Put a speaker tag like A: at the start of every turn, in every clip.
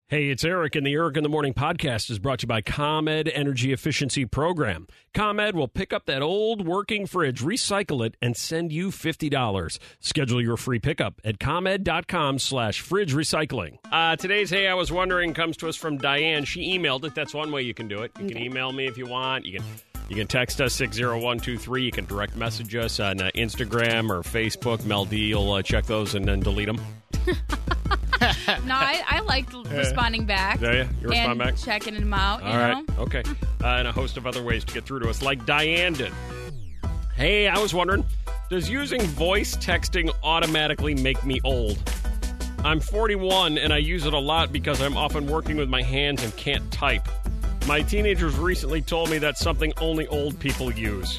A: Hey, it's Eric, and the Eric in the Morning podcast is brought to you by ComEd Energy Efficiency Program. ComEd will pick up that old working fridge, recycle it, and send you $50. Schedule your free pickup at ComEd.com/fridge recycling. Today's Hey, I Was Wondering comes to us from Diane. She emailed it. That's one way you can do it. You can email me if you want. You can text us 60123. You can direct message us on Instagram or Facebook. Mel D will check those and then delete them.
B: No, I like responding back.
A: Yeah, you respond back?
B: Checking them out,
A: All right, okay. And a host of other ways to get through to us, like Diane did. Hey, I was wondering, does using voice texting automatically make me old? I'm 41, and I use it a lot because I'm often working with my hands and can't type. My teenagers recently told me that's something only old people use.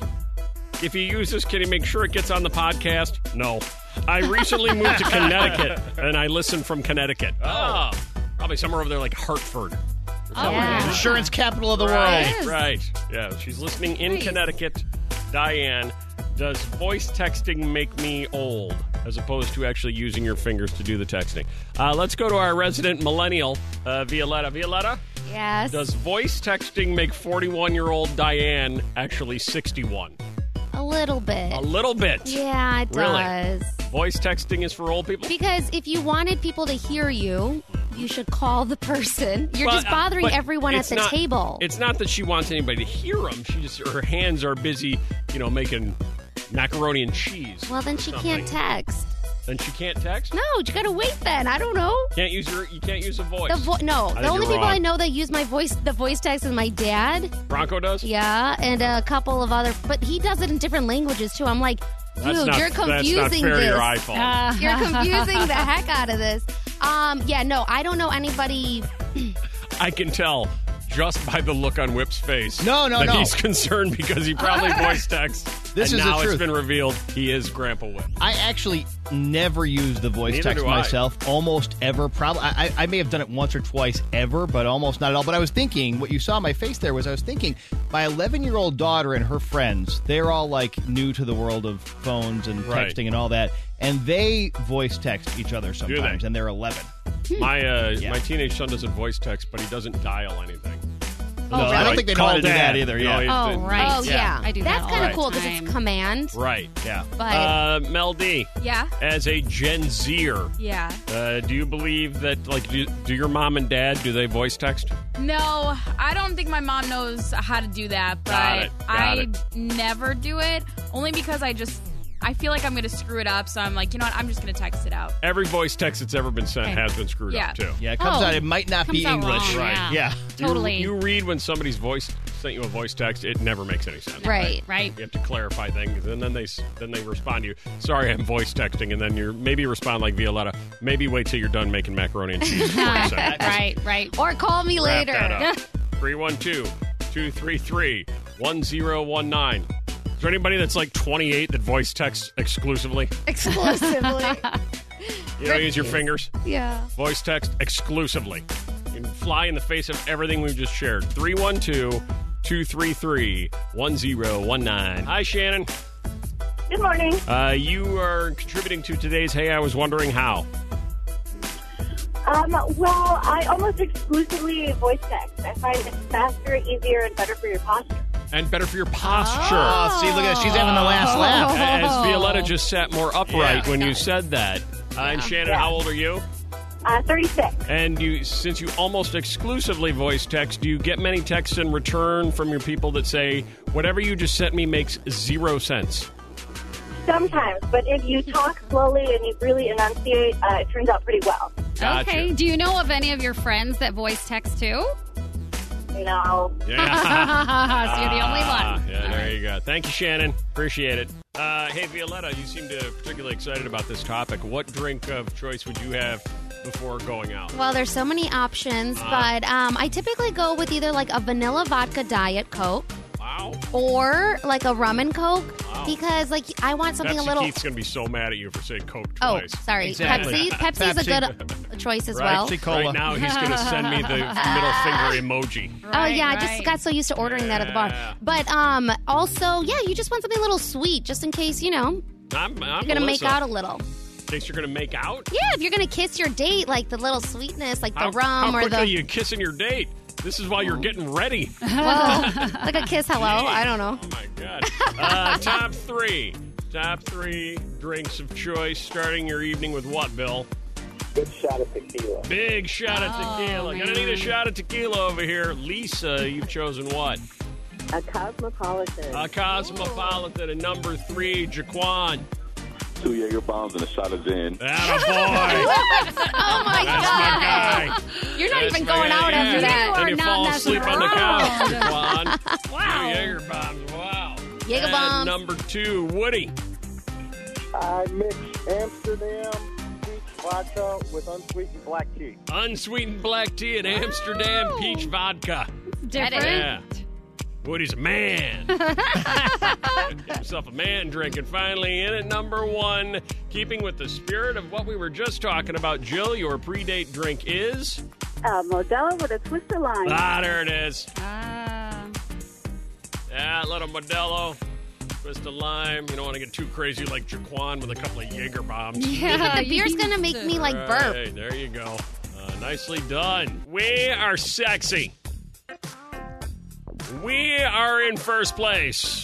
A: If you use this, can you make sure it gets on the podcast? No. I recently moved to Connecticut, and I listen from Connecticut. Oh, probably somewhere over there like Hartford.
C: Insurance capital of the world.
A: Right. Yeah, she's listening in Connecticut. Diane, does voice texting make me old, as opposed to actually using your fingers to do the texting? Let's go to our resident millennial, Violetta. Violetta?
D: Yes.
A: Does voice texting make 41-year-old Diane actually 61?
D: A little bit.
A: A little bit?
D: Yeah, it
A: Really?
D: does.
A: Voice texting is for old people?
D: Because if you wanted people to hear you, you should call the person. You're just bothering everyone at the table.
A: It's not that she wants anybody to hear them. Her hands are busy, making macaroni and cheese.
D: Well, then she can't text.
A: Then she can't text?
D: No, you gotta wait then. I don't know.
A: You can't use a voice.
D: No, the only people I know that use the voice text is my dad.
A: Bronco does?
D: Yeah, and a couple of other, but he does it in different languages too. I'm like, dude, you're confusing
A: that's not fair
D: this.
A: To your iPhone.
D: You're confusing the heck out of this. No, I don't know anybody.
A: I can tell just by the look on Whip's face.
C: No.
A: He's concerned because he probably voice texts.
C: This
A: and
C: is
A: now
C: the truth.
A: It's been revealed he is Grandpa Whip.
C: I actually never use the voice
A: Neither
C: text
A: do I.
C: myself, almost ever. Probably, I may have done it once or twice ever, but almost not at all. But I was thinking, what you saw on my face there was I was thinking, my 11-year-old daughter and her friends, they're all like new to the world of phones and texting and all that, and they voice text each other sometimes, and they're 11.
A: My teenage son doesn't voice text, but he doesn't dial anything.
C: No, I don't think they know how to do that either. Yeah.
B: right.
D: Oh, yeah.
B: I do
D: That's
B: that
D: kind
B: all
D: of cool
B: the
D: because
B: time.
D: it's command.
A: Right.
C: Yeah.
D: But
A: Mel D,
B: Yeah.
A: as a Gen Zer,
B: Yeah.
A: do you believe that, do your mom and dad, do they voice text?
B: No, I don't think my mom knows how to do that, but
A: Got it.
B: never do it only because I feel like I'm going to screw it up, so I'm like, you know what, I'm just going to text it out.
A: Every voice text that's ever been sent has been screwed up, too.
C: Yeah, it comes out. It might not be
B: comes out
C: English.
B: wrong,
C: Right.
B: yeah.
D: Totally.
A: You read when somebody's voice sent you a voice text, it never makes any sense.
D: Right.
A: You have to clarify things, and then they respond to you. Sorry, I'm voice texting, and then you maybe respond like Violetta. Maybe wait till you're done making macaroni and cheese.
B: Right.
D: or call me
A: Wrap
D: later.
A: that up. 312-233-1019. Is there anybody that's like 28 that voice texts exclusively?
D: Exclusively.
A: You don't use your fingers?
D: Yeah.
A: Voice text exclusively. You can fly in the face of everything we've just shared. 312-233-1019. Hi, Shannon.
E: Good morning.
A: You are contributing to today's Hey, I Was Wondering How.
E: Well, I almost exclusively voice text. I find it faster, easier, and better for your posture.
A: And better for your posture.
C: Oh, see, look at that. She's having the last laugh.
A: As Violetta just sat more upright when you said that. And Shannon, how old are you?
E: 36.
A: And since you almost exclusively voice text, do you get many texts in return from your people that say, whatever you just sent me makes 0 sense?
E: Sometimes, but if you talk slowly and you really enunciate, it turns out pretty well.
A: Gotcha.
F: Okay. Do you know of any of your friends that voice text too?
E: No.
A: Yeah.
F: So you're the only one.
A: Yeah, there you go. Thank you, Shannon. Appreciate it. Hey, Violetta, you seem particularly excited about this topic. What drink of choice would you have before going out?
D: Well, there's so many options, but I typically go with either like a vanilla vodka Diet Coke.
A: Wow.
D: Or like a rum and Coke. Because like I want something
A: Pepsi
D: a little.
A: Keith's going to be so mad at you for saying Coke
D: Oh,
A: twice.
D: sorry.
C: Exactly.
D: Pepsi's a good choice as well.
A: Right now, he's going to send me the middle finger emoji.
D: Oh, yeah. I just got so used to ordering that at the bar. But also, yeah, you just want something a little sweet just in case,
A: I'm
D: you're going to make out a little.
A: case you're going to make out?
D: Yeah, if you're going to kiss your date, like the little sweetness, like the rum
A: how
D: or
A: quickly
D: the...
A: are you kissing your date? This is while you're getting ready.
D: Well, like a kiss hello. I don't know.
A: Oh, my God. Top three. Top three drinks of choice, starting your evening with what, Bill?
G: Big shot of tequila.
A: Big shot of tequila. Gonna need a shot of tequila over here. Lisa, you've chosen what?
E: A Cosmopolitan.
A: A Cosmopolitan. And number 3, Jaquan.
G: 2 Jaeger bombs and a shot of Zin.
A: Attaboy.
D: Oh, my
A: That's
D: God.
A: my guy.
D: You're not
A: That's
D: even
A: my
D: going
A: guy.
D: out after
A: Yeah.
D: that.
A: And you
F: not
A: fall
F: messing
A: asleep on the
F: around.
A: couch, Jaquan.
D: Wow.
A: 2 Jaeger bombs. Wow.
D: Jaeger
A: And
D: bombs.
A: number 2, Woody.
G: I mix Amsterdam peach vodka with unsweetened black tea.
A: Unsweetened black tea and Amsterdam peach vodka.
F: Different.
A: Yeah. Woody's a man. Get yourself a man drink. And finally, in at number 1, keeping with the spirit of what we were just talking about, Jill, your pre-date drink is?
E: Modelo with a twist of lime.
A: Ah, there it is.
F: Ah.
A: Yeah, a little Modelo, twist of lime. You don't want to get too crazy like Jaquan with a couple of Jaeger bombs.
F: Yeah,
D: The beer's going to make me, like, burp.
A: Right, there you go. Nicely done. We are sexy. We are in first place.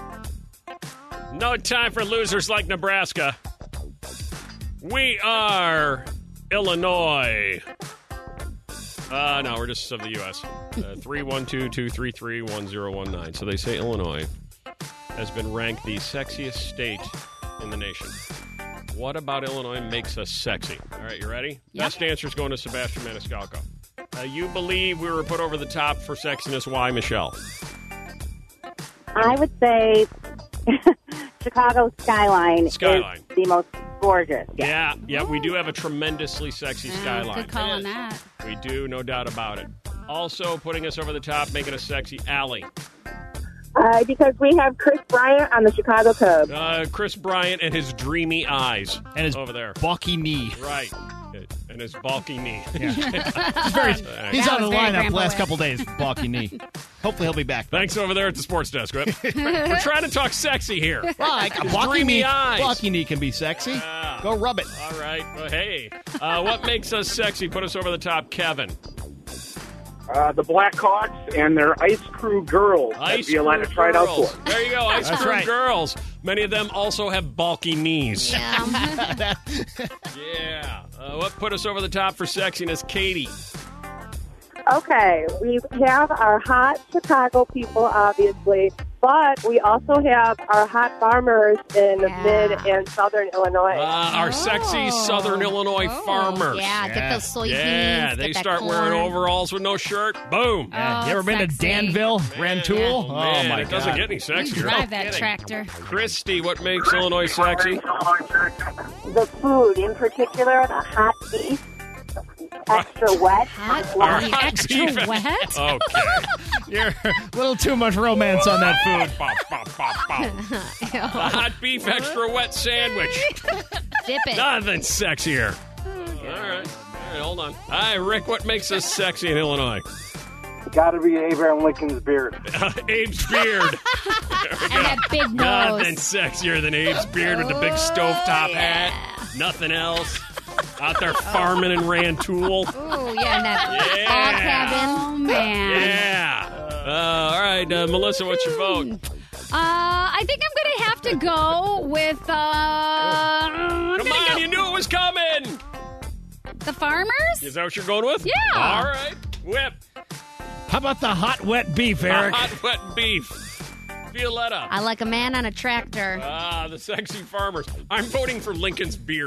A: No time for losers like Nebraska. We are Illinois. No, we're just of the U.S. 312-233-1019. So they say Illinois has been ranked the sexiest state in the nation. What about Illinois makes us sexy? All right, you ready?
F: Yep.
A: Best answer is going to Sebastian Maniscalco. You believe we were put over the top for sexiness. Why, Michelle?
E: I would say Chicago skyline is the most gorgeous.
A: Yeah, we do have a tremendously sexy skyline.
F: Good call on that.
A: We do, no doubt about it. Also putting us over the top, making us sexy, Allie.
E: Because we have Chris Bryant on the Chicago Cubs.
A: Chris Bryant and his dreamy eyes.
C: And his
A: over there.
C: bulky knee.
A: Right. And his bulky knee.
C: He's on
F: That
C: the
F: was very
C: lineup last
F: Grandpa-like.
C: couple days. Bulky knee. Hopefully he'll be back.
A: Thanks over there at the sports desk. We're trying to talk sexy here.
C: Well, like a
A: His
C: bulky
A: dreamy
C: knee.
A: eyes.
C: Bulky knee can be sexy.
A: Yeah.
C: Go rub it.
A: All right. Well, hey, what makes us sexy? Put us over the top, Kevin.
G: The Blackhawks and their Ice Crew girls.
A: Ice
G: That'd be a lot to try it out
A: Girls.
G: for.
A: There you go, Ice
C: That's
A: Crew
C: right.
A: Girls. Many of them also have bulky knees.
D: Yeah.
A: Yeah. What put us over the top for sexiness, Katie?
E: Okay, we have our hot Chicago people, obviously, but we also have our hot farmers in mid and southern Illinois.
A: Our sexy southern Illinois farmers.
D: Yeah, get those soybeans.
A: Yeah,
D: get
A: they
D: that
A: start
D: corn.
A: wearing overalls with no shirt. Boom.
C: You ever been to
F: sexy.
C: Danville, Rantoul?
A: Man,
C: Oh, my
A: it
C: God.
A: doesn't get any sexier.
F: Drive
A: No
F: that
A: kidding.
F: tractor.
A: Christy, what makes Illinois sexy?
E: The food, in particular, the hot beef, extra wet.
A: Our
F: beef.
A: hot
F: Extra
A: beef.
F: wet?
A: Okay.
C: You're a little too much romance on that food.
A: Bop, bop, bop, bop. The hot beef extra wet sandwich.
F: Dip it.
A: Nothing sexier. All right, hold on. Hi, Rick, what makes us sexy in Illinois?
G: Got to be Abraham Lincoln's beard.
A: Abe's beard.
F: And that big nose.
A: Nothing sexier than Abe's beard with the big stovetop hat. Nothing else. Out there farming in Rantoul.
D: Ooh, yeah, and that
A: Yeah.
D: log cabin.
F: Oh, man.
A: Yeah. All right, Melissa, what's your vote?
F: I think I'm going to have to go with
A: Come on, you knew it was coming.
F: the farmers.
A: Is that what you're going with?
F: Yeah.
A: All right. Whip.
C: How about the hot, wet beef, Eric?
A: Hot, wet beef. Violetta.
D: I like a man on a tractor.
A: The sexy farmers. I'm voting for Lincoln's beard.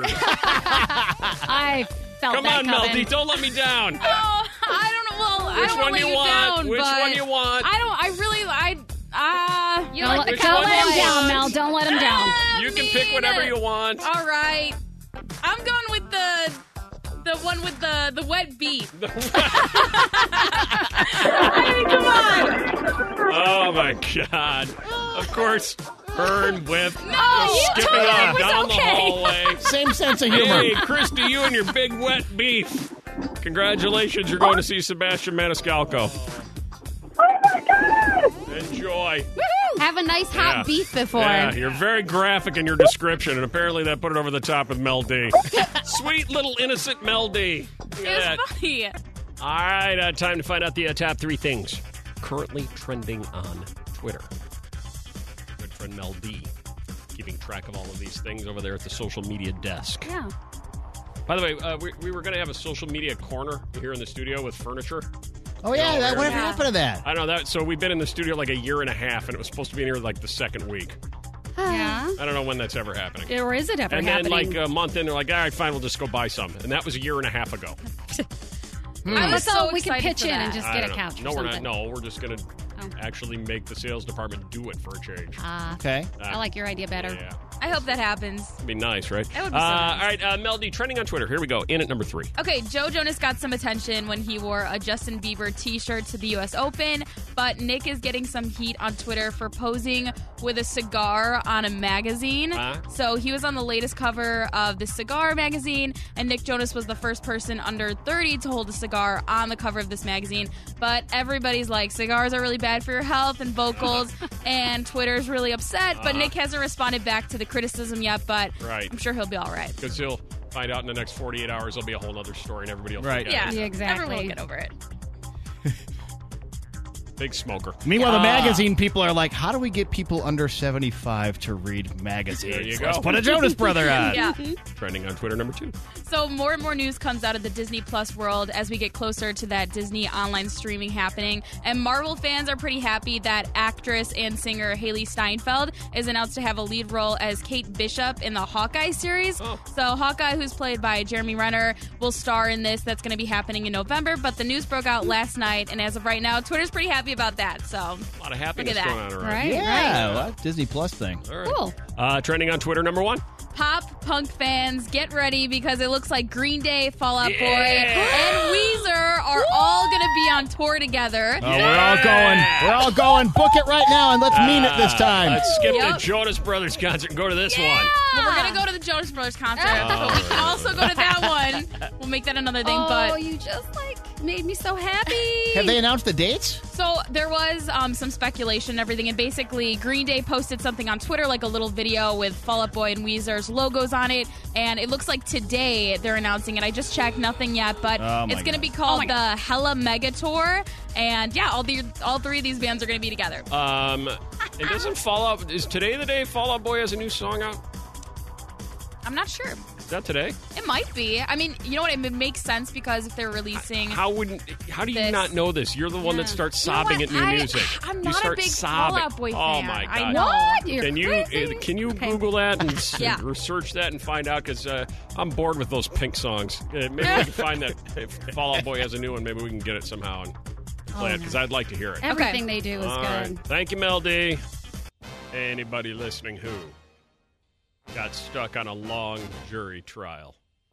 F: I felt
A: Come
F: that
A: on,
F: coming.
A: Melody, don't let me down.
B: Oh, I don't know. Well,
A: Which
B: I don't
A: one
B: want
A: you
B: to let
A: want?
B: down.
A: Which
B: but
A: one you want?
B: I don't. I really. You
F: Don't,
B: like the
A: Which
F: don't
A: one
F: let him
A: you
F: down,
A: want?
F: Mel. Don't let him down.
A: You can pick whatever you want.
B: All right. I'm going with the one with the wet beef. I mean, come on.
A: Oh, my God. Of course, Burn Whip.
F: you
A: skipping
F: told me
A: on
F: it was
A: down the
F: okay.
A: hallway.
C: Same sense of humor.
A: Hey, Christy, you and your big wet beef. Congratulations, you're going to see Sebastian Maniscalco.
E: Oh, my God!
A: Enjoy.
F: Woohoo! Have a nice hot beef before.
A: Yeah, you're very graphic in your description, and apparently that put it over the top with Mel D. Sweet little innocent Mel D.
B: It was funny.
A: All right, time to find out the top 3 things currently trending on Twitter. Good friend Mel D keeping track of all of these things over there at the social media desk.
F: Yeah.
A: By the way, we were going to have a social media corner here in the studio with furniture.
C: Oh, yeah. Whatever happened to that?
A: I know that. So we've been in the studio like a year and a half, and it was supposed to be in here like the second week.
F: Yeah.
A: I don't know when that's ever happening.
F: Or is it ever
A: happening?
F: happening?
A: And then like a month in, they're like, all right, fine, we'll just go buy some. And that was a year and a half ago.
B: I was so
F: we can
B: excited
F: pitch
B: for
F: in
B: that.
F: and just get a couch
A: No,
F: or
A: we're
F: something.
A: not. No, we're just going to actually make the sales department do it for a change.
C: Okay.
F: I like your idea better.
A: Yeah.
B: I hope that happens.
A: It'd be nice, right?
B: That would be so nice.
A: All right, Mel D, trending on Twitter. Here we go. In at number 3.
B: Okay, Joe Jonas got some attention when he wore a Justin Bieber t-shirt to the U.S. Open, but Nick is getting some heat on Twitter for posing with a cigar on a magazine. So he was on the latest cover of the Cigar magazine, and Nick Jonas was the first person under 30 to hold a cigar on the cover of this magazine. But everybody's like, cigars are really bad for your health and vocals, and Twitter's really upset, but Nick hasn't responded back to the criticism yet, but I'm sure he'll be all right.
A: Because he'll find out in the next 48 hours there'll be a whole other story and everybody will forget
B: Yeah,
A: it.
F: exactly.
B: Everyone will get over it.
A: Big smoker.
C: Meanwhile, the magazine people are like, how do we get people under 75 to read magazines?
A: There you go.
C: Let's put a Jonas Brother on.
B: Yeah.
A: Trending on Twitter, number 2.
B: So more and more news comes out of the Disney Plus world as we get closer to that Disney online streaming happening. And Marvel fans are pretty happy that actress and singer Haley Steinfeld is announced to have a lead role as Kate Bishop in the Hawkeye series. So Hawkeye, who's played by Jeremy Renner, will star in this. That's going to be happening in November. But the news broke out last night, and as of right now, Twitter's pretty happy about that. So
A: A lot of happiness
B: look at
A: going
B: that.
A: on around.
F: Right,
C: Yeah,
F: right.
C: well, Disney Plus thing.
A: All right.
F: Cool.
A: Trending on Twitter, number 1.
B: Pop punk fans, get ready because it looks like Green Day, Fall Out Boy,
A: Yeah.
B: and Weezer are all going to be on tour together.
C: Oh, we're all going. We're all going. Book it right now, and let's mean it this time.
A: Let's skip the
B: Yep.
A: Jonas Brothers concert and go to this one.
B: Well, we're going to go to the Jonas Brothers concert, but we can also go to that one. We'll make that another thing.
F: Oh,
B: But
F: you just made me so happy.
C: Have they announced the dates?
B: so there was some speculation and everything, and basically Green Day posted something on Twitter, like a little video with Fall Out Boy and Weezer's logos on it, and it looks like today they're announcing it. I just checked, nothing yet, but it's going to be called the Hella Mega Tour, and yeah, all 3 of these bands are going to be together.
A: It doesn't Fall Out. Is today the day Fall Out Boy has a new song out?
B: I'm not sure.
A: Is that today?
B: It might be. I mean, you know what? It makes sense because if they're releasing...
A: How do you
B: this.
A: not know this? You're the one that starts
B: You know
A: sobbing
B: what?
A: at new music.
B: I'm
A: You
B: not a
A: start
B: big
A: sobbing.
B: Fall Out Boy fan.
A: Oh my god!
B: I know.
F: What? You're crazy.
A: Can you
F: Okay.
A: Google that and
B: Yeah.
A: research that and find out? Because I'm bored with those Pink songs. Maybe we can find that. If Fall Out Boy has a new one, maybe we can get it somehow and play it because I'd like to hear it.
F: Everything they do is
A: All
F: good.
A: right. Thank you, Mel D. Anybody listening who got stuck on a long jury trial?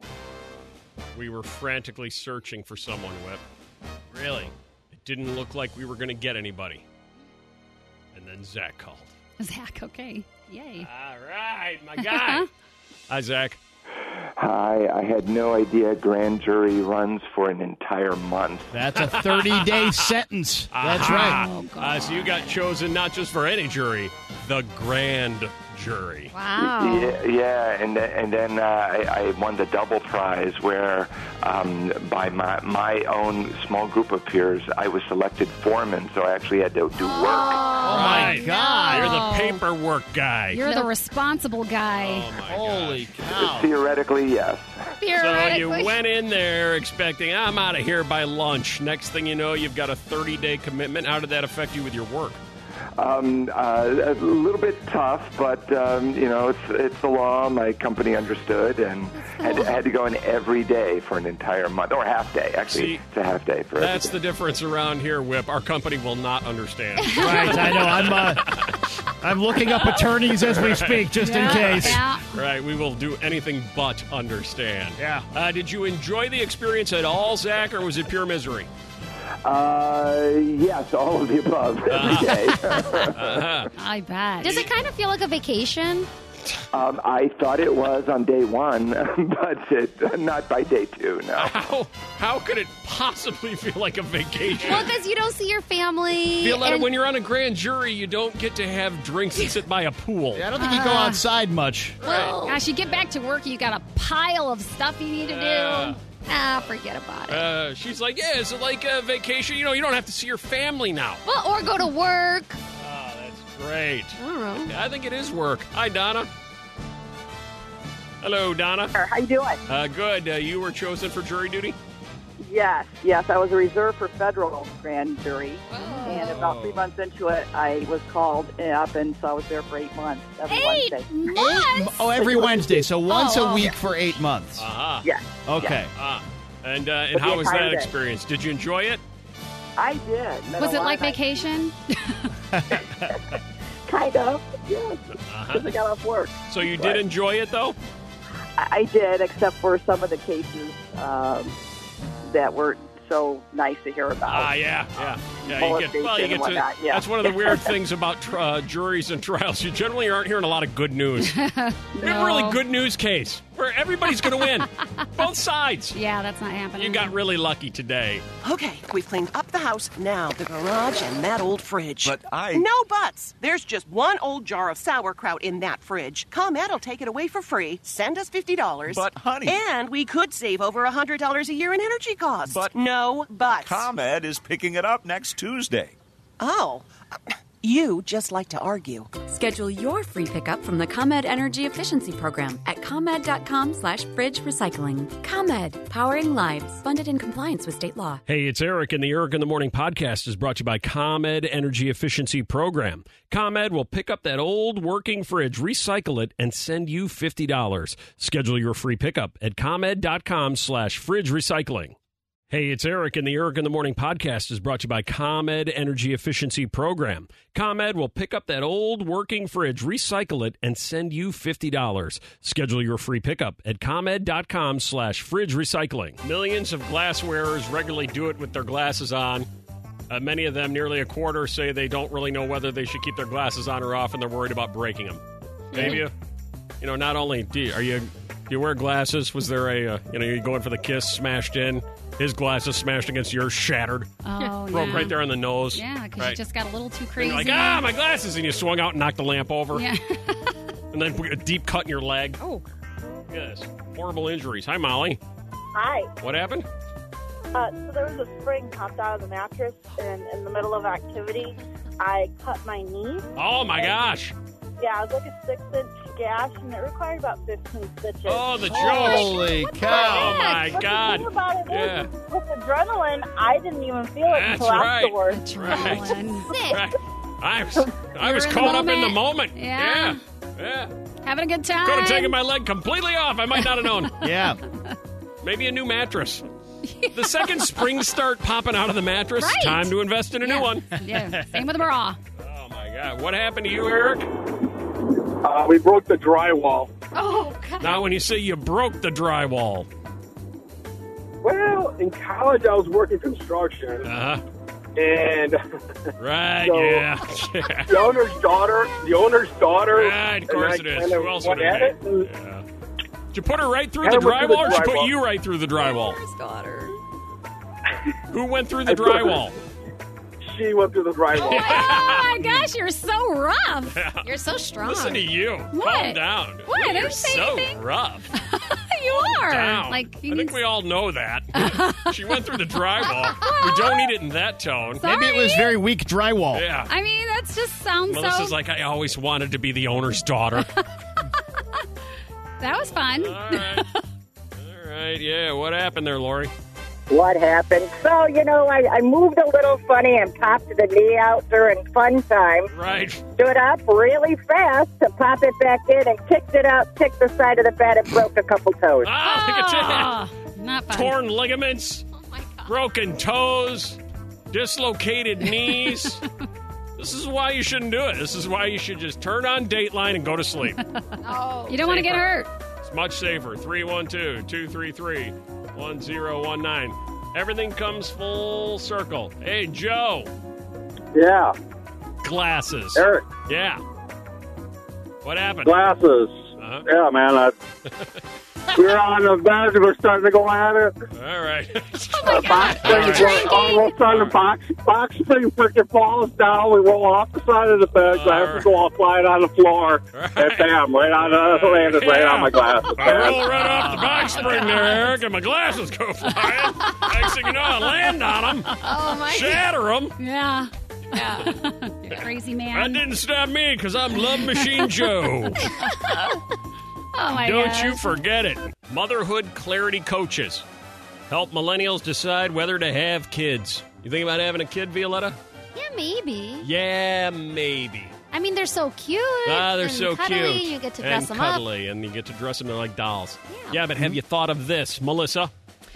A: We were frantically searching for someone, Whip. Really? It didn't look like we were going to get anybody. And then Zach called.
F: Zach, okay. Yay.
A: All right, my guy. Hi, Zach.
H: Hi, I had no idea grand jury runs for an entire month.
C: That's a 30-day sentence. That's right.
A: So you got chosen not just for any jury, the grand jury.
F: Wow.
H: Yeah, and then I won the double prize where by my own small group of peers, I was selected foreman, so I actually had to do work.
C: Oh, my God.
A: You're the paperwork guy.
F: You're the responsible guy.
A: Oh, my
C: Holy cow.
H: Theoretically, yes.
A: So you went in there expecting, I'm out of here by lunch. Next thing you know, you've got a 30-day commitment. How did that affect you with your work?
H: A little bit tough, but it's the law. My company understood and had to go in every day for an entire month, or half day. Actually, it's a half day for.
A: That's the difference around here, Whip. Our company will not understand.
C: Right, I know. I'm looking up attorneys as we speak, just in case.
F: Yeah.
A: Right, we will do anything but understand.
C: Yeah.
A: Did you enjoy the experience at all, Zach, or was it pure misery?
H: Yes, all of the above every day.
F: I bet.
D: Does it kind of feel like a vacation?
H: I thought it was on day one, but not by day two, no.
A: How could it possibly feel like a vacation?
D: Well, because you don't see your family.
A: When you're on a grand jury, you don't get to have drinks and sit by a pool.
C: Yeah, I don't think you go outside much.
F: Well, gosh, you get back to work, you got a pile of stuff you need to do. Forget about it.
A: She's like, yeah, is it like a vacation? You don't have to see your family now.
F: Well, or go to work.
A: Oh, that's great.
D: I don't know.
A: Yeah, I think it is work. Hi, Donna. Hello, Donna.
E: How you doing?
A: Good. You were chosen for jury duty?
E: Yes. I was a reserve for federal grand jury, and about 3 months into it, I was called up, and so I was there for 8 months every Wednesday.
F: 8 months?
C: Every Wednesday, so once a week for 8 months.
A: Uh-huh.
E: Yes.
C: Okay.
A: And how was that experience? Did you enjoy it?
E: I did.
F: Was it like vacation?
E: Kind of, yes. Because I got off work.
A: So you did enjoy it, though?
E: I did, except for some of the cases that weren't so nice to hear about.
A: Yeah. You get to. That's one of the weird things about juries and trials. You generally aren't hearing a lot of good news. We have a really good news case where everybody's going to win, both sides.
F: Yeah, that's not happening.
A: You got really lucky today.
I: Okay, we've cleaned up the house, now the garage and that old fridge.
J: But
I: No buts! There's just one old jar of sauerkraut in that fridge. ComEd will take it away for free, send us $50.
J: But, honey...
I: And we could save over $100 a year in energy costs.
J: But...
I: No buts.
J: ComEd is picking it up next Tuesday.
I: Oh... You just like to argue.
K: Schedule your free pickup from the ComEd Energy Efficiency Program at ComEd.com/fridge recycling. ComEd, powering lives. Funded in compliance with state law.
A: Hey, it's Eric, and the Eric in the Morning podcast is brought to you by ComEd Energy Efficiency Program. ComEd will pick up that old working fridge, recycle it, and send you $50. Schedule your free pickup at ComEd.com/fridge recycling. Hey, it's Eric, and the Eric in the Morning podcast is brought to you by ComEd Energy Efficiency Program. ComEd will pick up that old working fridge, recycle it, and send you $50. Schedule your free pickup at ComEd.com/fridge recycling. Millions of glass wearers regularly do it with their glasses on. Many of them, nearly a quarter, say they don't really know whether they should keep their glasses on or off, and they're worried about breaking them. Maybe not only do you wear glasses? Was there you going for the kiss, smashed in? His glasses smashed against yours, shattered.
F: Oh,
A: Broke right there on the nose.
F: Yeah, because you just got a little too crazy.
A: And you're like, my glasses! And you swung out and knocked the lamp over.
F: Yeah.
A: And then a deep cut in your leg.
F: Oh.
A: Yes. Horrible injuries. Hi, Molly.
L: Hi.
A: What happened?
L: So there was a spring popped out of the mattress, and in the middle of activity, I cut my knee.
A: Oh, my gosh.
L: Yeah, it was like a 6-inch gash, and it required about 15 stitches.
A: Oh, the joke.
C: Holy cow.
A: Oh, my God.
L: The thing about it is, with adrenaline, I didn't even feel it until afterwards.
A: Right. I was caught up in the moment.
F: Yeah. Having a good time.
A: Could have taken my leg completely off. I might not have known.
C: Yeah.
A: Maybe a new mattress. The second springs start popping out of the mattress,
F: Right.
A: time to invest in a new one.
F: Yeah, same with the bra.
A: Oh, my God. What happened to you, Eric?
G: We broke the drywall.
F: Oh, God.
A: Now, when you say you broke the drywall.
G: Well, in college, I was working construction.
A: Uh-huh.
G: And
A: right,
G: so
A: yeah.
G: the owner's daughter.
A: Right, of course it is. Who else would
G: at
A: it
G: it?
A: be? Yeah. Did you put her right through the drywall, or did you put you right through the drywall?
K: Daughter.
A: Who went through the drywall?
G: She went through the drywall.
F: Oh, my gosh, you're so rough.
D: You're so strong.
A: Listen to you.
F: What?
A: Calm down.
F: What? I
A: You're
F: didn't say
A: so
F: anything.
A: rough.
F: You are.
A: Down.
F: I
A: think we all know that. She went through the drywall. We don't need it in that tone.
F: Sorry.
C: Maybe it was very weak drywall.
A: Yeah.
F: I mean, that just sounds
A: Melissa's like, I always wanted to be the owner's daughter.
F: That was fun.
A: All right, yeah. What happened there, Lori?
M: What happened? So, I moved a little funny and popped the knee out during fun time.
A: Right.
M: Stood up really fast to pop it back in and kicked it out, kicked the side of the bed and broke a couple toes.
A: Look at that.
F: Not fun.
A: Torn ligaments, broken toes, dislocated knees. This is why you shouldn't do it. This is why you should just turn on Dateline and go to sleep.
F: You don't want to get hurt.
A: It's much safer. 312-233-1019. Everything comes full circle. Hey, Joe.
G: Yeah.
A: Glasses.
G: Eric.
A: Yeah. What happened?
G: Glasses.
A: Uh-huh.
G: Yeah, man. We're on the bed. We're starting to go at it.
A: All right.
G: Box spring, all of a sudden, box spring freaking falls down. We roll off the side of the bed. Glasses go all flying on the floor. And bam, right on the landed right on my glasses.
A: I roll right off the box spring there, Eric, and my glasses go flying. Next thing you know, I land on them.
F: Oh, my
A: shatter them.
F: Yeah. You crazy man.
A: That didn't stop me because I'm Love Machine Joe.
F: Oh, my
A: Don't
F: gosh.
A: you forget it. Motherhood Clarity Coaches help millennials decide whether to have kids. You think about having a kid, Violetta?
D: Yeah, maybe.
A: Yeah, maybe.
D: I mean, they're so cute.
A: They're
D: and
A: so
D: cuddly.
A: cute.
D: You get to dress
A: and
D: them
A: cuddly,
D: up.
A: and you get to dress them like dolls. Yeah, but have you thought of this, Melissa?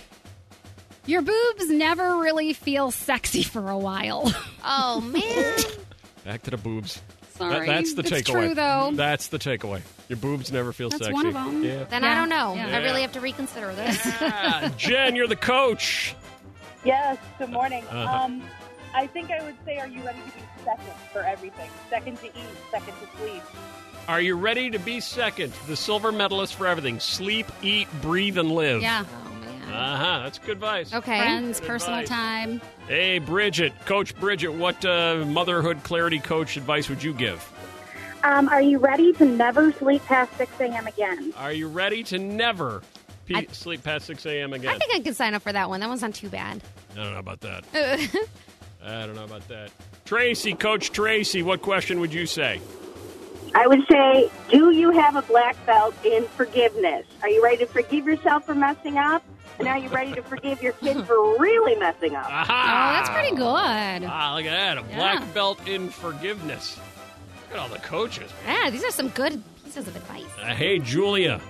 F: Your boobs never really feel sexy for a while.
D: Oh, man.
A: Back to the boobs.
F: Sorry.
A: That's the takeaway.
F: It's true, though.
A: That's the takeaway. Your boobs never feel
F: That's
A: sexy.
F: one of them.
A: Yeah.
D: Then I don't know.
F: Yeah.
D: I really have to reconsider this.
A: Jen, you're the coach.
L: Yes, good morning.
A: Uh-huh.
L: I think I would say, are you ready to be second for everything? Second to eat, second to sleep.
A: Are you ready to be second? The silver medalist for everything. Sleep, eat, breathe, and live.
F: Yeah.
A: Uh-huh. That's good advice.
F: Okay. Friends,
A: Good
F: personal
A: advice.
F: time.
A: Hey, Bridget. Coach Bridget, what motherhood clarity coach advice would you give?
N: Are you ready to never sleep past 6 a.m. again?
A: Are you ready to never sleep past 6 a.m. again?
D: I think I could sign up for that one. That one's not too bad.
A: I don't know about that. I don't know about that. Tracy, Coach Tracy, what question would you say?
O: I would say, do you have a black belt in forgiveness? Are you ready to forgive yourself for messing up? And are you ready to forgive your kid for really messing up?
A: Aha!
F: Oh, that's pretty good.
A: Ah, look at that. A black belt in forgiveness. Look at all the coaches.
D: Yeah, these are some good pieces of advice.
A: Hey, Julia.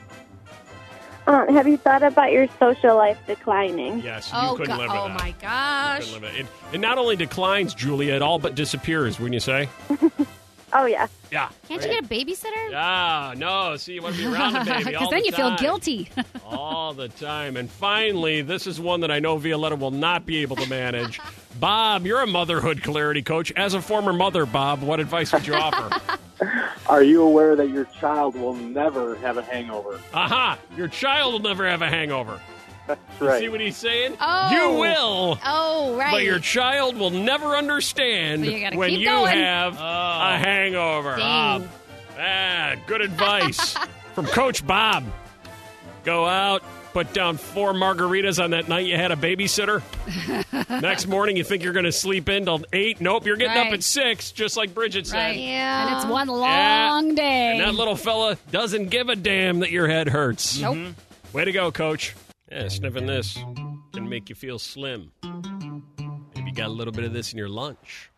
N: Have you thought about your social life declining?
A: Yes, you couldn't live with that.
F: Oh, my gosh.
A: Couldn't live with it. It not only declines, Julia, it all but disappears, wouldn't you say?
N: Oh, yeah.
A: Yeah.
D: Can't you get a babysitter?
A: Yeah, no. See, you want to be around the baby all
F: Because then
A: the
F: you
A: time.
F: feel guilty.
A: All the time. And finally, this is one that I know Violetta will not be able to manage. Bob, you're a motherhood clarity coach. As a former mother, Bob, what advice would you offer?
G: Are you aware that your child will never have a hangover?
A: Aha! Your child will never have a hangover.
G: That's right.
A: You see what he's saying?
F: Oh.
A: You will.
F: Oh, right.
A: But your child will never understand
F: So you gotta
A: when
F: keep
A: you
F: going.
A: have a hangover.
F: Dang.
A: Good advice from Coach Bob. Go out, put down 4 margaritas on that night you had a babysitter. Next morning, you think you're going to sleep in till 8. Nope, you're getting up
F: Right.
A: at 6, just like Bridget said.
F: Right.
D: Yeah.
F: And it's one long day.
A: And that little fella doesn't give a damn that your head hurts.
F: Nope.
A: Way to go, Coach. Yeah, sniffing this can make you feel slim. Maybe you got a little bit of this in your lunch.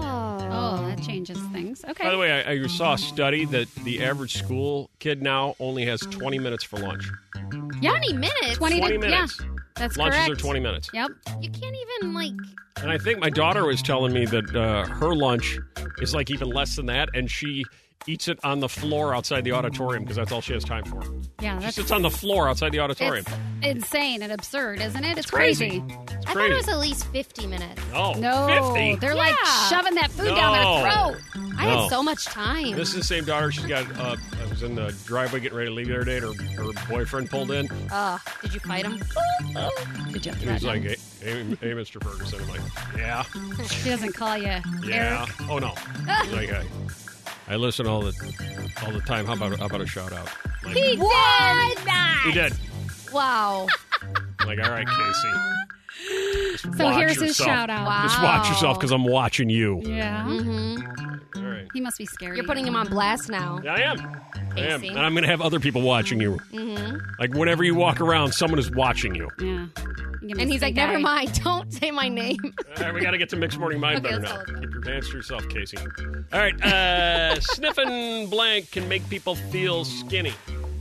F: Oh, that changes things. Okay.
A: By the way, I saw a study that the average school kid now only has 20 minutes for lunch.
D: 20 minutes?
A: 20 minutes.
F: Yeah, that's
A: Lunches
F: correct.
A: are 20 minutes.
F: Yep.
D: You can't even, like...
A: And I think my daughter was telling me that her lunch is like even less than that, and she eats it on the floor outside the auditorium because that's all she has time for.
F: Yeah,
A: She
F: that's
A: sits on the floor outside the auditorium.
F: It's insane and absurd, isn't it? It's
A: crazy.
F: crazy.
A: It's
D: I thought
A: crazy.
D: it was at least 50 minutes.
A: Oh,
F: No,
A: 50?
F: they're like
D: Yeah.
F: shoving that food down their throat.
D: I
A: No.
D: had so much time.
A: This is the same daughter. She's got. I was in the driveway getting ready to leave the other day, and her boyfriend pulled in.
D: Did you fight him?
F: Did you
A: He was
F: threaten
A: like,
F: him?
A: hey, Mr. Ferguson. I'm like, yeah.
F: She doesn't call you
A: Yeah.
F: Eric.
A: Oh no. Like I listen all the time. How about a shout out? Like,
F: He did that.
A: he did.
D: Wow.
A: I'm like, all right, Casey. Just
F: So
A: watch
F: here's his
A: yourself.
F: shout out.
A: Just watch yourself because I'm watching you.
F: Yeah.
D: Mm-hmm.
A: All right.
F: He must be scared.
D: You're putting him on blast now.
A: Yeah, I am. I am.
D: Casey.
A: And I'm going to have other people watching you.
D: Mm-hmm.
A: Like whenever you walk around, someone is watching you.
F: Yeah.
D: And he's like, never mind. Don't say my name.
A: All right, we got to get to Mixed Morning Mind
D: Okay,
A: better
D: let's
A: now.
D: go.
A: Keep your hands to yourself, Casey. All right, sniffing blank can make people feel skinny.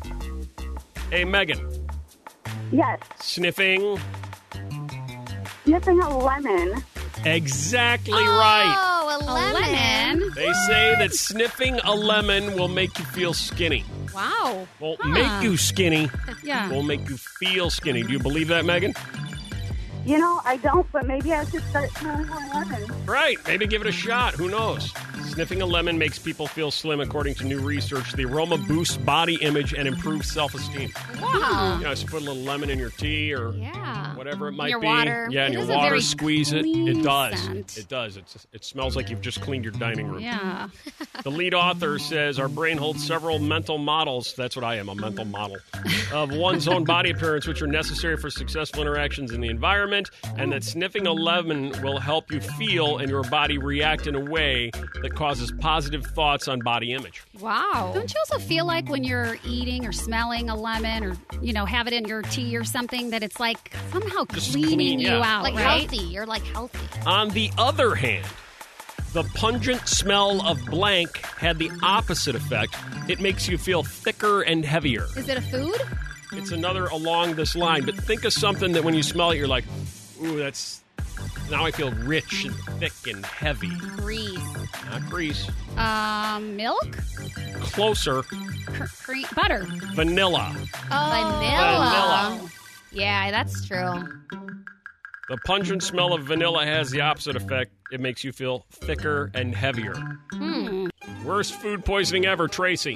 A: Hey, Megan.
N: Yes.
A: Sniffing.
N: Sniffing a lemon.
A: Exactly right.
D: Oh, a lemon.
A: They say that sniffing a lemon will make you feel skinny.
D: Wow.
A: Won't make you skinny.
F: Yeah.
A: Will make you feel skinny. Do you believe that, Megan?
L: I don't, but maybe I should start smelling more lemons.
A: Right. Maybe give it a shot. Who knows? Sniffing a lemon makes people feel slim, according to new research. The aroma boosts body image and improves self-esteem.
F: Wow.
A: So put a little lemon in your tea or whatever it might
F: your
A: be.
F: Water.
A: Yeah, in
F: It
A: your
F: is a
A: water,
F: very
A: squeeze it.
F: clean
A: It does.
F: scent.
A: It does. It smells like you've just cleaned your dining room.
F: Yeah.
A: The lead author says our brain holds several mental models. That's what I am, a mental model of one's own body appearance, which are necessary for successful interactions in the environment, and that sniffing a lemon will help you feel and your body react in a way that causes positive thoughts on body image.
F: Wow. Don't you also feel like when you're eating or smelling a lemon or, have it in your tea or something that it's like somehow cleaning you out,
D: like
F: right?
D: healthy. You're like healthy.
A: On the other hand, the pungent smell of blank had the opposite effect. It makes you feel thicker and heavier.
F: Is it a food?
A: It's another along this line, but think of something that when you smell it, you're like, ooh, that's... Now I feel rich and thick and heavy.
F: Grease.
A: Not grease.
F: Milk?
A: Closer.
F: Cream? Butter.
A: Vanilla.
F: Vanilla.
A: Vanilla.
F: Yeah, that's true.
A: The pungent smell of vanilla has the opposite effect. It makes you feel thicker and heavier. Worst food poisoning ever, Tracy.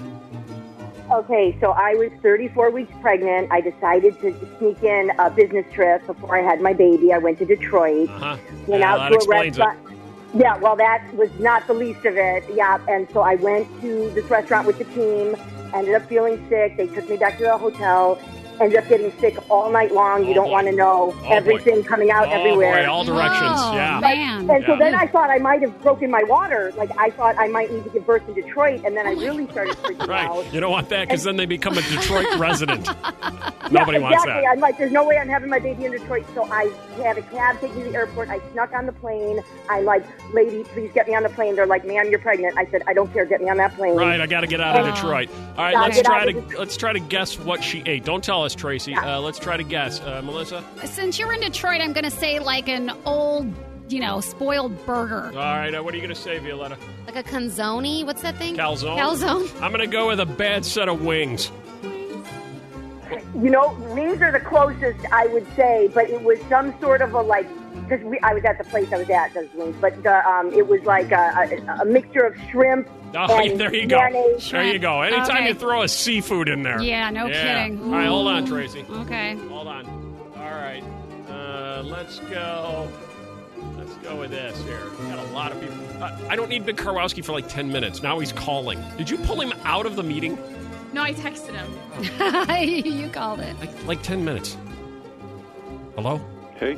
M: Okay, so I was 34 weeks pregnant. I decided to sneak in a business trip before I had my baby. I went to Detroit. Went out to a restaurant. Yeah, well, that was not the least of it. Yeah, and so I went to this restaurant with the team, ended up feeling sick. They took me back to the hotel. Ended up getting sick all night long. You don't want to know. Everything coming out everywhere.
A: Boy, all directions. Yeah.
F: Man.
M: And so then I thought I might have broken my water. Like, I thought I might need to give birth in Detroit, and then I really started freaking out.
A: You don't want that because then they become a Detroit resident. Nobody wants that.
M: I'm like, there's no way I'm having my baby in Detroit. So I had a cab take me to the airport. I snuck on the plane. I'm like, lady, please get me on the plane. They're like, ma'am, you're pregnant. I said, I don't care. Get me on that plane.
A: Right, I got to get out of Detroit. All right, let's try to guess what she ate. Don't tell us, Tracy. Let's try to guess. Melissa?
F: Since you're in Detroit, I'm going to say like an old, spoiled burger.
A: All right, what are you going to say, Violetta?
D: Like a canzone? What's that thing?
A: Calzone?
F: Calzone.
A: I'm going to go with a bad set of wings.
M: Wings are the closest, I would say, but it was some sort of a, because I was at the place I was at, those wings, but it was like a mixture of shrimp.
A: Oh,
M: and
A: there you go.
M: mayonnaise.
A: There you go. Anytime you throw a seafood in there.
F: Yeah, no kidding.
A: All right, hold on, Tracy.
F: Okay.
A: Hold on. All right. Let's go. Let's go with this here. We got a lot of people. I don't need Big Karwowski for like 10 minutes. Now he's calling. Did you pull him out of the meeting?
B: No, I texted him.
F: You called it.
A: Like 10 minutes. Hello?
P: Hey.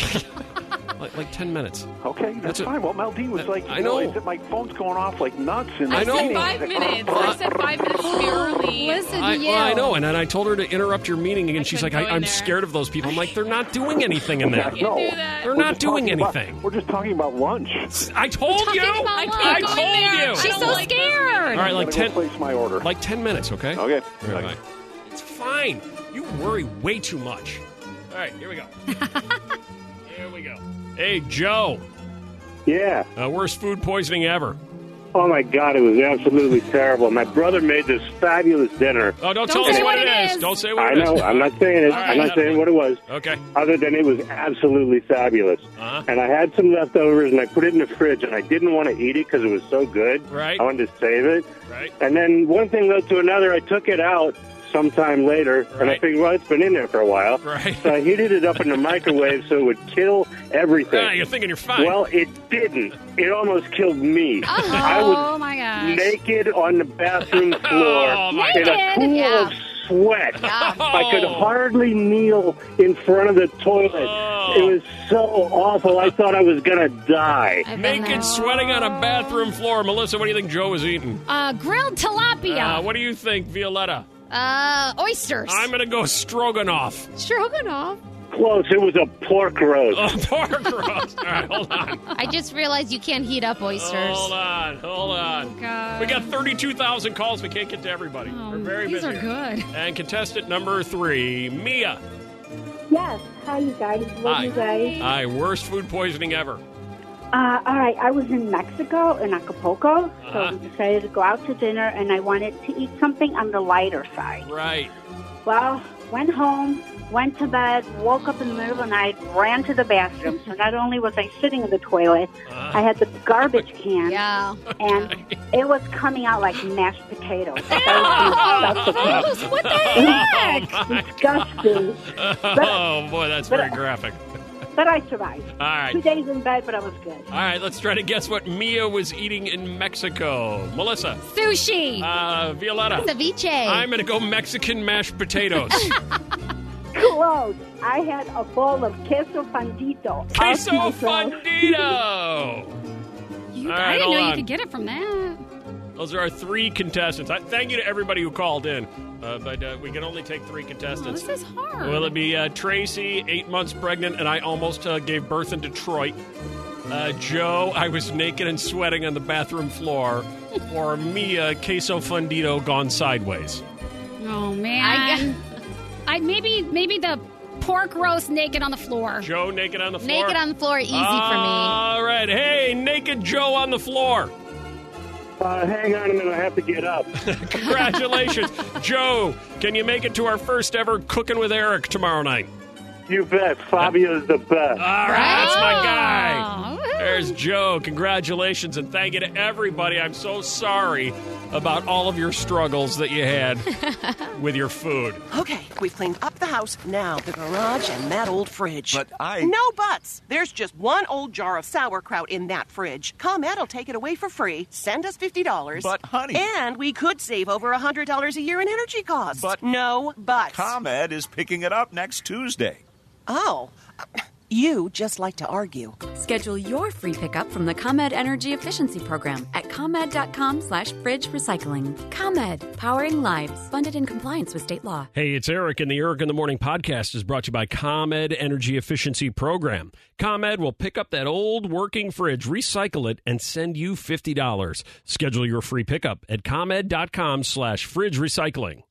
A: like 10 minutes.
P: Okay, that's fine. Well, Maldine was like,
A: I know.
P: I said my phone's going off like nuts. And
B: I said 5 minutes. I said 5 minutes to be early.
F: Listen to you.
A: Well, I know, and then I told her to interrupt your meeting, and she's like, I'm scared of those people. I'm like, they're not doing anything in there.
P: No,
A: they're not doing anything.
P: We're just talking about lunch.
A: I told you. I told you.
F: She's so scared.
A: All right, like 10.
P: Place my order.
A: Like 10 minutes, okay?
P: Okay.
A: All right. It's fine. You worry way too much. All right, here we go. Here we go. Hey, Joe.
Q: Yeah.
A: Worst food poisoning ever.
Q: Oh, my God, it was absolutely terrible. My brother made this fabulous dinner.
A: Oh, don't tell us what it is. Don't say what
Q: I
A: it is.
Q: know. I'm not saying it.
A: All right,
Q: I'm not saying what it was.
A: Okay.
Q: Other than it was absolutely fabulous. And I had some leftovers, and I put it in the fridge, and I didn't want to eat it because it was so good.
A: Right.
Q: I wanted to save it.
A: Right.
Q: And then one thing led to another. I took it out sometime later, and I figured, well, it's been in there for a while.
A: Right.
Q: So I heated it up in the microwave so it would kill everything.
A: You're thinking you're fine.
Q: Well, it didn't. It almost killed me. I
F: Oh,
Q: was
F: my gosh.
Q: naked on the bathroom floor
A: Oh, my
Q: in a pool of sweat. I could hardly kneel in front of the toilet. It was so awful. I thought I was going to die.
A: Naked, sweating on a bathroom floor. Melissa, what do you think Joe was eating?
F: Grilled tilapia.
A: What do you think, Violetta?
F: Oysters.
A: I'm going to go stroganoff.
F: Stroganoff.
Q: Close. It was a pork roast.
A: Oh, pork roast. All right, hold on.
D: I just realized you can't heat up oysters.
A: Hold on.
F: God.
A: We got 32,000 calls. We can't get to everybody. We're very
F: these
A: busy.
F: are good.
A: And contestant number 3, Mia.
N: Yes. Hi, you guys. Love you guys.
A: Hi. Worst food poisoning ever.
N: All right. I was in Mexico, in Acapulco, so we decided to go out to dinner, and I wanted to eat something on the lighter side.
A: Right.
N: Well, went home, went to bed, woke up in the middle of the night, ran to the bathroom. So not only was I sitting in the toilet, I had the garbage can, and it was coming out like mashed potatoes.
F: What the heck?
N: Disgusting.
A: Oh, boy, that's very graphic.
N: But I survived.
A: All right.
N: 2 days in bed, but I was good.
A: All right, let's try to guess what Mia was eating in Mexico. Melissa.
F: Sushi.
A: Violetta.
D: Ceviche.
A: I'm going to go Mexican mashed potatoes.
N: Close. I had a bowl of queso fundido.
A: Queso fundido.
F: I didn't know you could get it from that.
A: Those are our 3 contestants. Thank you to everybody who called in, but we can only take 3 contestants.
F: Oh, this is hard.
A: Will it be Tracy, 8 months pregnant, and I almost gave birth in Detroit? Joe, I was naked and sweating on the bathroom floor. Or Mia, queso fundido gone sideways?
F: Oh, man. Maybe the pork roast naked on the floor.
A: Joe naked on the floor?
D: Naked on the floor, easy for me.
A: All right. Hey, naked Joe on the floor.
Q: Hang on a minute, I have to get up.
A: Congratulations. Joe, can you make it to our first ever Cooking with Eric tomorrow night?
Q: You bet. Fabio's the best.
A: All right, that's my guy. There's Joe. Congratulations, and thank you to everybody. I'm so sorry about all of your struggles that you had with your food.
I: Okay, we've cleaned up the house, now the garage and that old fridge.
J: But
I: No buts. There's just one old jar of sauerkraut in that fridge. ComEd will take it away for free. Send us $50.
J: But, honey.
I: And we could save over $100 a year in energy costs.
J: But
I: no buts.
J: ComEd is picking it up next Tuesday.
I: Oh. You just like to argue.
K: Schedule your free pickup from the ComEd Energy Efficiency Program at ComEd.com/fridge recycling. ComEd, powering lives. Funded in compliance with state law.
A: Hey, it's Eric, and the Eric in the Morning podcast is brought to you by ComEd Energy Efficiency Program. ComEd will pick up that old working fridge, recycle it, and send you $50. Schedule your free pickup at ComEd.com/fridge recycling.